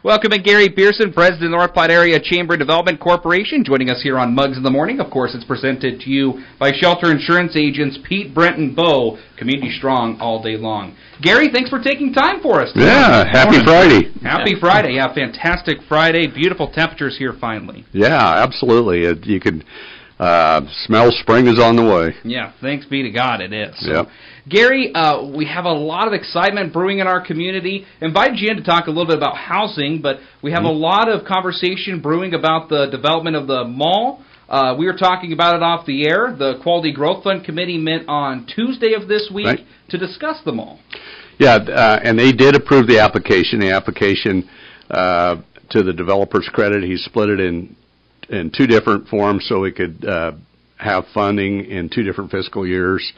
Welcome Gary Pearson, President of the North Platte Area Chamber Development Corporation, joining us here on Mugs in the Morning. Of course, it's presented to you by Shelter Insurance agents Pete, Brent, and Bo, community strong all day long. Gary, thanks for taking time for us today. Yeah, happy Friday. Happy Friday. Yeah, fantastic Friday. Beautiful temperatures here finally. Yeah, absolutely. You can smell spring is on the way. Yeah, thanks be to God it is. Yep. Gary, we have a lot of excitement brewing in our community. Invited you in to talk a little bit about housing, but we have a lot of conversation brewing about the development of the mall. We were talking about it off the air. The Quality Growth Fund Committee met on Tuesday of this week to discuss the mall. Yeah, and they did approve the application. The application, to the developer's credit, he split it in two different forms so we could have funding in 2 different fiscal years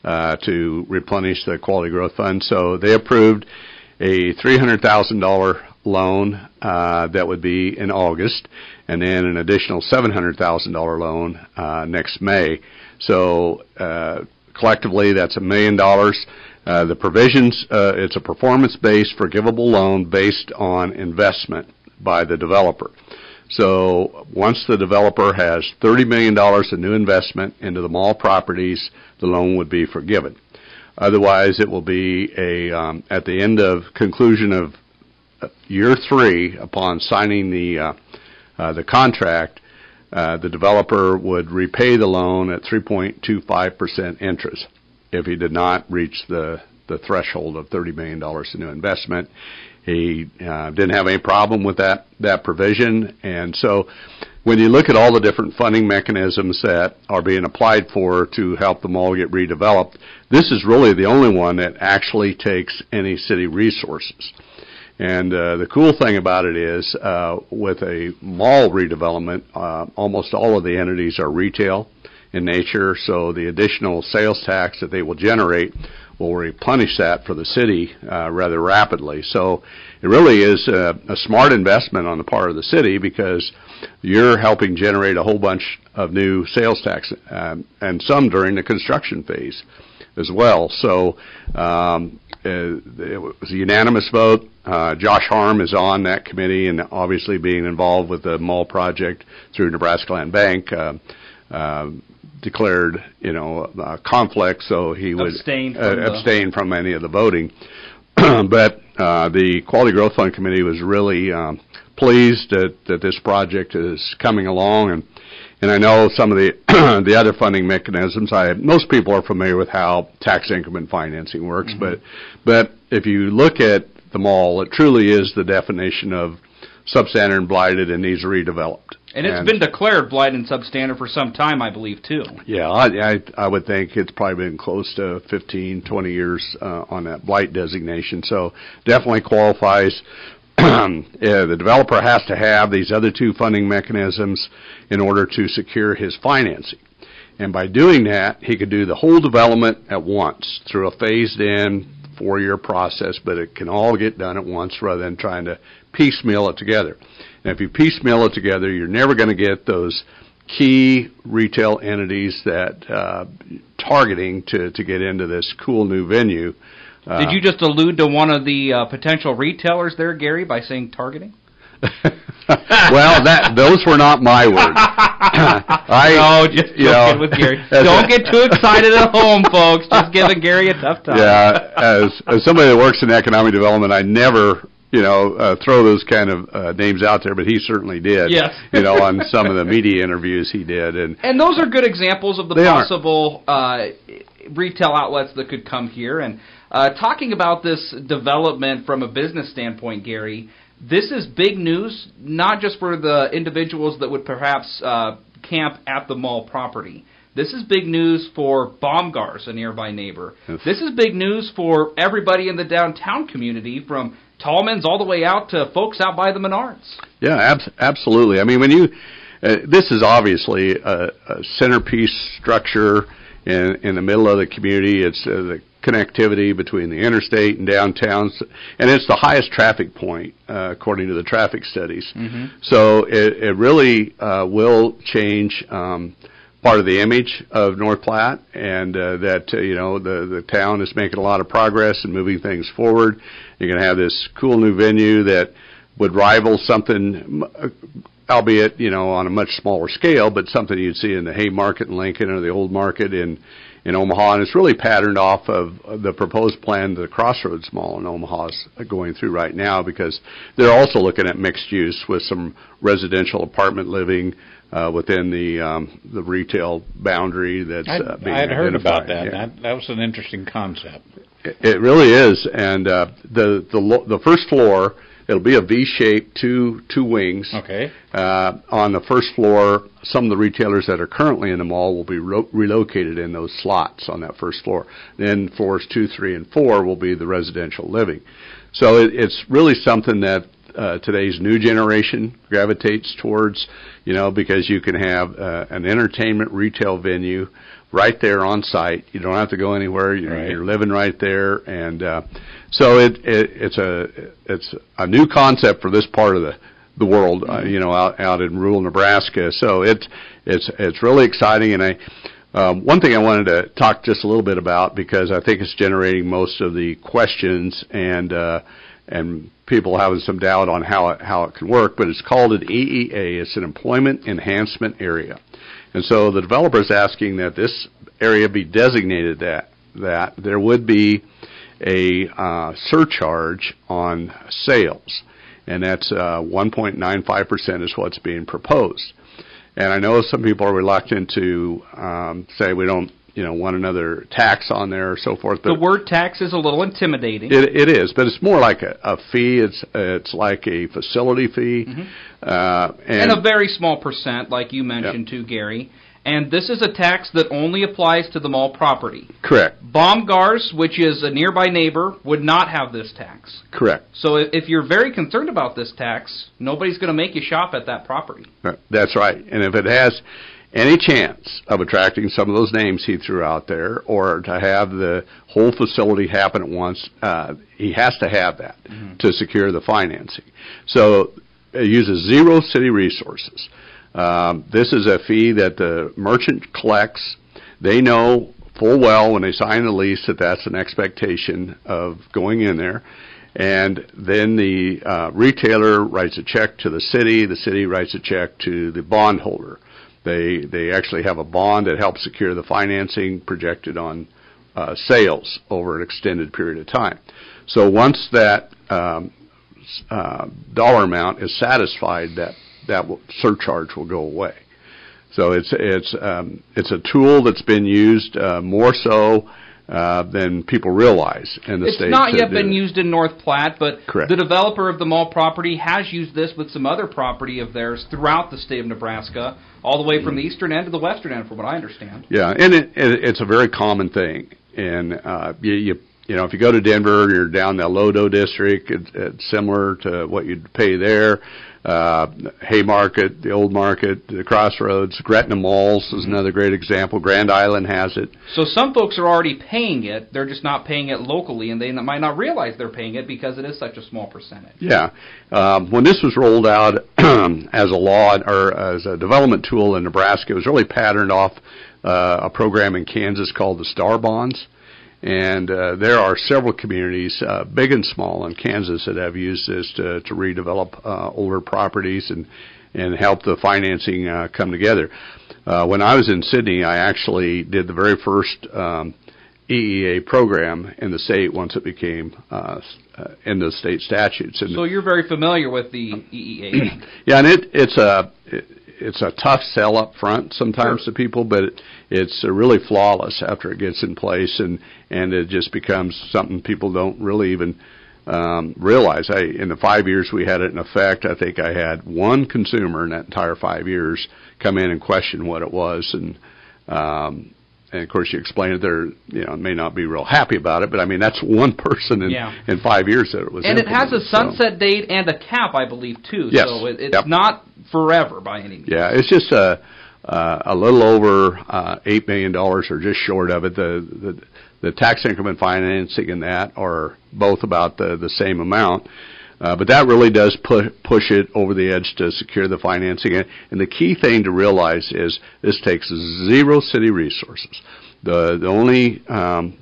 to replenish the Quality Growth Fund. So they approved a $300,000 loan that would be in August, and then an additional $700,000 loan next May. So collectively, that's $1 million. The provisions, it's a performance-based forgivable loan based on investment by the developer. So once the developer has $30 million in new investment into the mall properties, the loan would be forgiven. Otherwise, it will be at the end of conclusion of year 3, upon signing the contract, the developer would repay the loan at 3.25% interest if he did not reach the threshold of $30 million in new investment. He didn't have any problem with that provision, and so when you look at all the different funding mechanisms that are being applied for to help the mall get redeveloped, this is really the only one that actually takes any city resources. And the cool thing about it is, with a mall redevelopment, almost all of the entities are retail in nature, so the additional sales tax that they will generate will replenish that for the city rather rapidly. So it really is a smart investment on the part of the city, because you're helping generate a whole bunch of new sales tax, and some during the construction phase as well. So it was a unanimous vote. Josh Harm is on that committee, and obviously being involved with the mall project through Nebraska Land Bank, declared, conflict, so he would abstain from any of the voting. But the Quality Growth Fund Committee was really pleased that this project is coming along, and I know some of the the other funding mechanisms. Most people are familiar with how tax increment financing works, but if you look at the mall, it truly is the definition of substandard and blighted and needs redeveloped. And it's been declared blighted and substandard for some time, I believe, too. Yeah, I would think it's probably been close to 15, 20 years on that blight designation. So definitely qualifies. The developer has to have these other 2 funding mechanisms in order to secure his financing. And by doing that, he could do the whole development at once through a phased-in 4-year process, but it can all get done at once rather than trying to piecemeal it together. And if you piecemeal it together, you're never going to get those key retail entities that targeting to get into this cool new venue. Did you just allude to one of the potential retailers there, Gary, by saying targeting? Well, those were not my words. Just joking with Gary. Don't get too excited at home, folks. Just giving Gary a tough time. Yeah, as somebody that works in economic development, I never throw those kind of names out there, but he certainly did. Yes. On some of the media interviews he did, and those are good examples of the possible retail outlets that could come here. And talking about this development from a business standpoint, Gary, this is big news, not just for the individuals that would perhaps camp at the mall property. This is big news for Baumgars, a nearby neighbor. Yes. This is big news for everybody in the downtown community, from Tallman's all the way out to folks out by the Menards. Yeah, absolutely. I mean, when you this is obviously a centerpiece structure in the middle of the community. It's the connectivity between the interstate and downtowns, and it's the highest traffic point according to the traffic studies. So it really will change part of the image of North Platte, and that the town is making a lot of progress and moving things forward. You're going to have this cool new venue that would rival something, albeit, on a much smaller scale, but something you'd see in the Haymarket in Lincoln or the Old Market in Omaha. And it's really patterned off of the proposed plan the Crossroads Mall in Omaha is going through right now, because they're also looking at mixed use with some residential apartment living within the retail boundary that's being identified. I'd heard about that. Yeah. That was an interesting concept. It really is. And the first floor, it'll be a V-shaped, two wings. Okay. On the first floor, some of the retailers that are currently in the mall will be relocated in those slots on that first floor. Then floors 2, 3, and 4 will be the residential living. So it's really something that today's new generation gravitates towards, because you can have an entertainment retail venue right there on site. You don't have to go anywhere. You're living right there, and so it's a new concept for this part of the world. Out in rural Nebraska. So it's really exciting, and one thing I wanted to talk just a little bit about, because I think it's generating most of the questions and people having some doubt on how it can work, but it's called an EEA. It's an Employment Enhancement Area. And so the developer is asking that this area be designated that there would be a surcharge on sales, and that's 1.95% is what's being proposed. And I know some people are reluctant to say we don't want another tax on there or so forth. But the word tax is a little intimidating. It is, but it's more like a fee. It's like a facility fee. Mm-hmm. And a very small percent, like you mentioned too, Gary. And this is a tax that only applies to the mall property. Correct. Baumgars, which is a nearby neighbor, would not have this tax. Correct. So if you're very concerned about this tax, nobody's going to make you shop at that property. That's right. And if it has any chance of attracting some of those names he threw out there, or to have the whole facility happen at once, he has to have that to secure the financing. So it uses zero city resources. This is a fee that the merchant collects. They know full well when they sign the lease that that's an expectation of going in there. And then the retailer writes a check to the city writes a check to the bondholder. They actually have a bond that helps secure the financing projected on sales over an extended period of time. So once that dollar amount is satisfied, that surcharge will go away. So it's a tool that's been used more so than people realize in the state. It's not yet been used in North Platte, but Correct. The developer of the mall property has used this with some other property of theirs throughout the state of Nebraska, all the way from the eastern end to the western end, from what I understand. Yeah, and it's a very common thing. And if you go to Denver, you're down the Lodo district. It's similar to what you'd pay there. Haymarket, the Old Market, the Crossroads, Gretna Malls is another great example. Grand Island has it. So some folks are already paying it. They're just not paying it locally, and they might not realize they're paying it because it is such a small percentage. Yeah. When this was rolled out as a law or as a development tool in Nebraska, it was really patterned off a program in Kansas called the Star Bonds. And there are several communities, big and small, in Kansas that have used this to redevelop older properties and help the financing come together. When I was in Sydney, I actually did the very first EEA program in the state once it became in the state statutes. And so you're very familiar with the EEA. Yeah, and it's a tough sell up front sometimes to people, but it's really flawless after it gets in place, and it just becomes something people don't really even realize. In the 5 years we had it in effect, I think I had one consumer in that entire 5 years come in and question what it was, and of course you explain it, they're may not be real happy about it, but I mean that's one person in 5 years that it was. And it has a sunset date and a cap, I believe, too. Yes. So it's not forever by any means. Yeah, it's just a little over $8 million, or just short of it. The tax increment financing and that are both about the same amount. But that really does push it over the edge to secure the financing. And the key thing to realize is this takes zero city resources. The only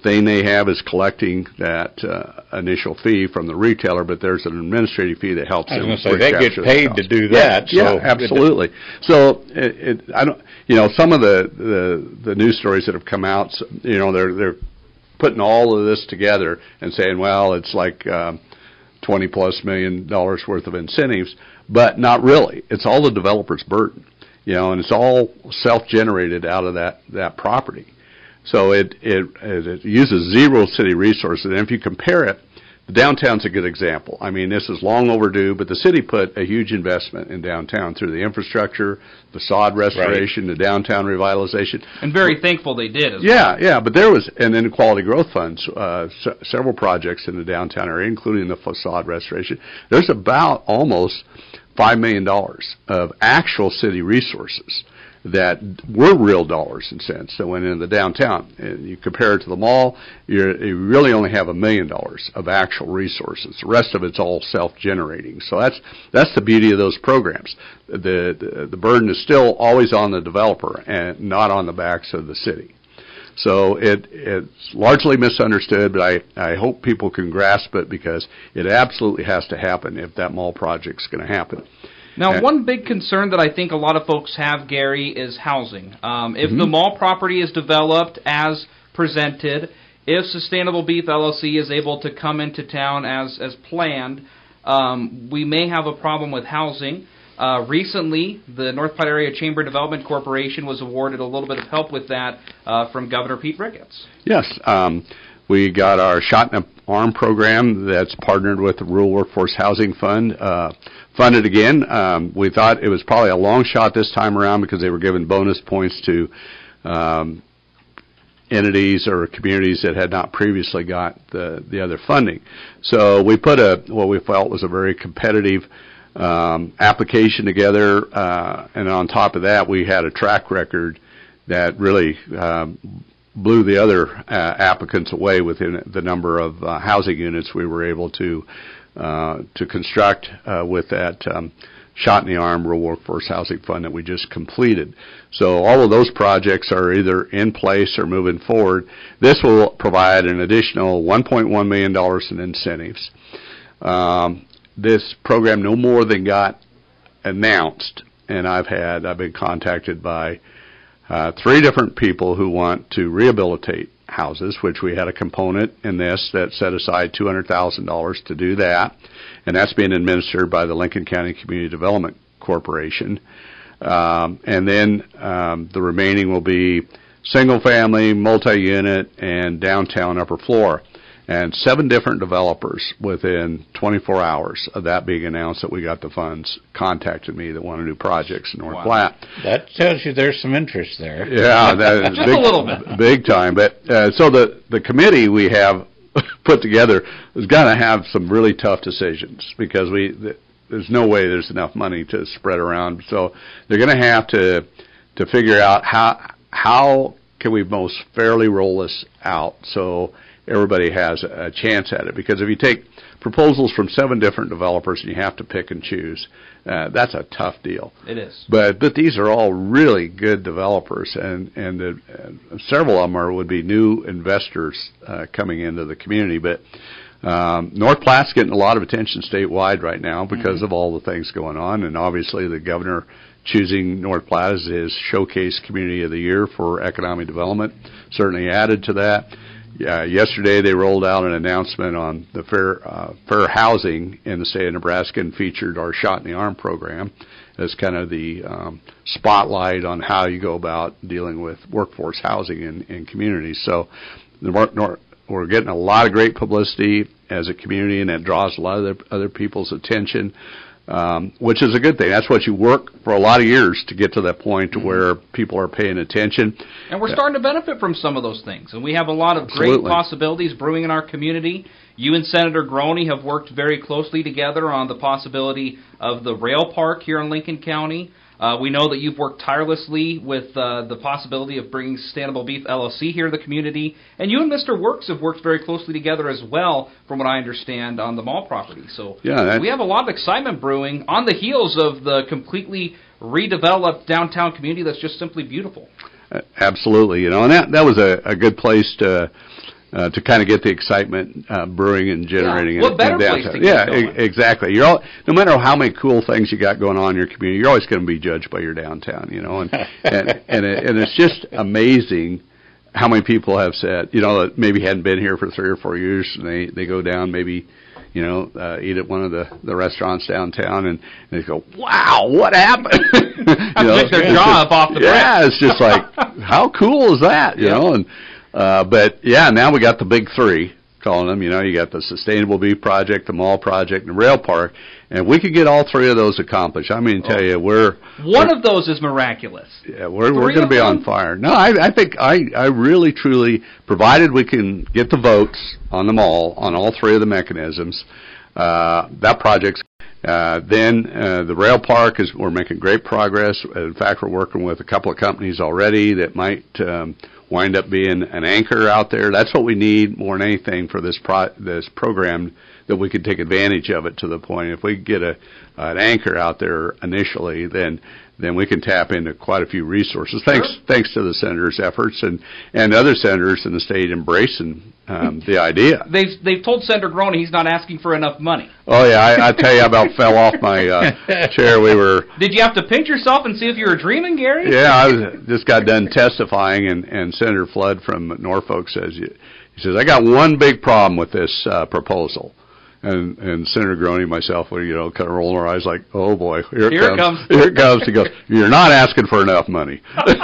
thing they have is collecting that initial fee from the retailer, but there's an administrative fee that helps them. I was going to say, they get paid to do that. Yeah, so absolutely. So I don't, some of the news stories that have come out, they're putting all of this together and saying, well, it's like $20+ million worth of incentives, but not really. It's all the developer's burden, and it's all self-generated out of that property. So it uses zero city resources, and if you compare it, the downtown's a good example. I mean, this is long overdue, but the city put a huge investment in downtown through the infrastructure, facade restoration, the downtown revitalization. And very thankful they did as well. Yeah, but there was, and then quality growth funds, several projects in the downtown area, including the facade restoration. There's about almost $5 million of actual city resources that were real dollars and cents that went into the downtown. And you compare it to the mall, you really only have $1 million of actual resources. The rest of it's all self-generating. So that's the beauty of those programs. The burden is still always on the developer and not on the backs of the city. So it's largely misunderstood, but I hope people can grasp it, because it absolutely has to happen if that mall project's going to happen. Now, one big concern that I think a lot of folks have, Gary, is housing. If the mall property is developed as presented, if Sustainable Beef LLC is able to come into town as planned, we may have a problem with housing. Recently, the North Platte Area Chamber Development Corporation was awarded a little bit of help with that from Governor Pete Ricketts. Yes. We got our Shot in the Arm program that's partnered with the Rural Workforce Housing Fund, funded again. We thought it was probably a long shot this time around because they were giving bonus points to entities or communities that had not previously got the other funding. So we put what we felt was a very competitive application together, and on top of that, we had a track record that really blew the other applicants away within the number of housing units we were able to construct with that Shot in the Arm Rural Workforce Housing Fund that we just completed. So all of those projects are either in place or moving forward. This will provide an additional $1.1 million in incentives. This program no more than got announced, and I've been contacted by 3 different people who want to rehabilitate houses, which we had a component in this that set aside $200,000 to do that, and that's being administered by the Lincoln County Community Development Corporation. And then the remaining will be single-family, multi-unit, and downtown upper floor. And 7 different developers within 24 hours of that being announced that we got the funds contacted me that want to do projects in North Platte. That tells you there's some interest there. Yeah, that is just a little bit. Big time. But so the committee we have put together is going to have some really tough decisions, because there's no way there's enough money to spread around. So they're going to have to figure out how can we most fairly roll this out so everybody has a chance at it. Because if you take proposals from 7 different developers and you have to pick and choose, that's a tough deal. It is. But these are all really good developers, and several of them would be new investors coming into the community. But North Platte's getting a lot of attention statewide right now because of all the things going on, and obviously the governor choosing North Platte as his showcase community of the year for economic development certainly added to that. Yesterday they rolled out an announcement on the fair housing in the state of Nebraska and featured our Shot in the Arm program as kind of the spotlight on how you go about dealing with workforce housing in communities. So we're getting a lot of great publicity as a community, and that draws a lot of other people's attention, which is a good thing. That's what you work for a lot of years to get to that point to where people are paying attention. And we're starting to benefit from some of those things. And we have a lot of great possibilities brewing in our community. You and Senator Groney have worked very closely together on the possibility of the rail park here in Lincoln County. We know that you've worked tirelessly with the possibility of bringing Sustainable Beef LLC here to the community. And you and Mr. Works have worked very closely together as well, from what I understand, on the mall property. So we have a lot of excitement brewing on the heels of the completely redeveloped downtown community that's just simply beautiful. Absolutely. And that was a good place to to kind of get the excitement brewing and generating. What better place to get going? Exactly. No matter how many cool things you got going on in your community, you're always going to be judged by your downtown, and it's just amazing how many people have said, that maybe hadn't been here for 3 or 4 years, and they go down maybe, eat at one of the restaurants downtown, and they go, wow, what happened? Pick their jaw up off the bread. Yeah, it's just like, how cool is that, and but yeah, now we got the big 3, calling them, you got the Sustainable Beef Project, the Mall Project, and the Rail Park, and we could get all 3 of those accomplished. I mean, tell you, one of those is miraculous. Yeah, we're going to be on fire. No, I think I really, truly, provided we can get the votes on them on all 3 of the mechanisms, that project's then the Rail Park we're making great progress. In fact, we're working with a couple of companies already that might wind up being an anchor out there. That's what we need more than anything for this program, that we could take advantage of it to the point. If we get an anchor out there initially, then we can tap into quite a few resources. Thanks to the senator's efforts and other senators in the state embracing the idea. They've told Senator Groene he's not asking for enough money. Oh yeah, I tell you, I about fell off my chair. Did you have to pinch yourself and see if you were dreaming, Gary? Yeah, I just got done testifying, and Senator Flood from Norfolk says, I got one big problem with this proposal. And Senator Groene and myself were, kind of rolling our eyes like, oh boy, here it comes. Here it comes. He goes, you're not asking for enough money.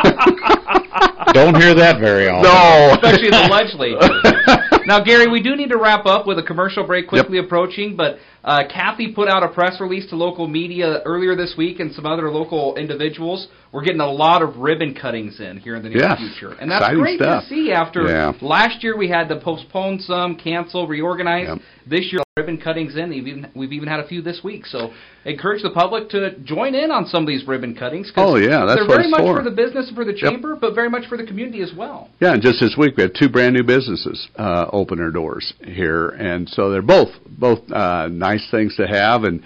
Don't hear that very often. No. Especially in the legislature. Now, Gary, we do need to wrap up with a commercial break quickly approaching, but Kathy put out a press release to local media earlier this week and some other local individuals. We're getting a lot of ribbon cuttings in here in the near future. And that's exciting great stuff. To see after last year we had to postpone some, cancel, reorganize. Yep. This year, ribbon cuttings in. We've even had a few this week. So encourage the public to join in on some of these ribbon cuttings. Oh, yeah, that's they're what very it's much for. For the business and for the chamber, but very much for the community as well. Yeah, and just this week we had 2 brand new businesses open their doors here, and so they're both nice things to have, and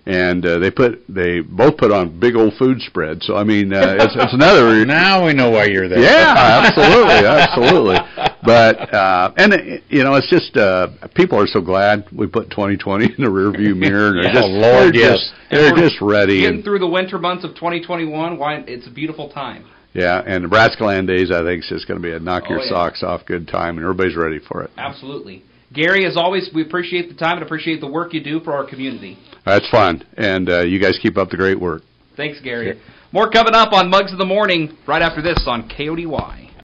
they both put on big old food spreads. So I mean, it's another. Now we know why you're there. Yeah, absolutely. But it's just people are so glad we put 2020 in the rearview mirror. And they're just ready. Getting through the winter months of 2021, it's a beautiful time. Yeah, and Nebraska Land Days, I think, is just going to be a knock your socks off good time, and everybody's ready for it. Absolutely. Gary, as always, we appreciate the time and appreciate the work you do for our community. That's fun, and you guys keep up the great work. Thanks, Gary. Sure. More coming up on Mugs of the Morning right after this on KODY.